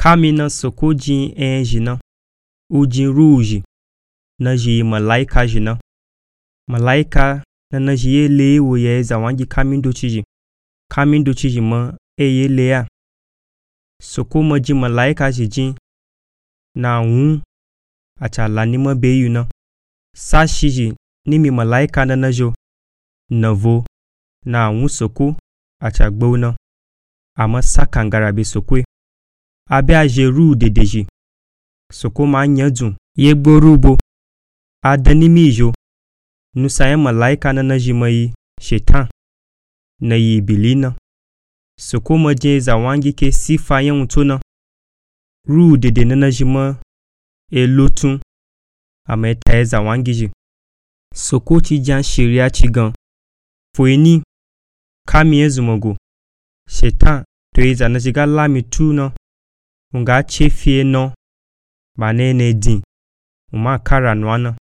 Kami na soko jin jina ujin rouge na ji malaika jina. Malaika na ji ele wo ye za wangi kamindo chiji ma ele ya. Soko ma ji malaika jin na wu acha lani ma beyu na. Sa shiji ni mi malaika na jo na vo na wu soko acha gbo na. Ama sakangara be sokwe. Abe a jeru dedeji. Soko ma nyadun ye gborubo. Adani mijo. Nusa malaika na ji mai shetan na yi bilina. Soko ma je za wangi ke sifa yan utona. Ru dede na ji ma elotun. Ama etaye za wangi ji. Soko ti jan shiria chigan. Foeni kami ezumogo. Shetan to eza na jiga lami tu na. Unga chefie no. Banene din. Uma kara nwana.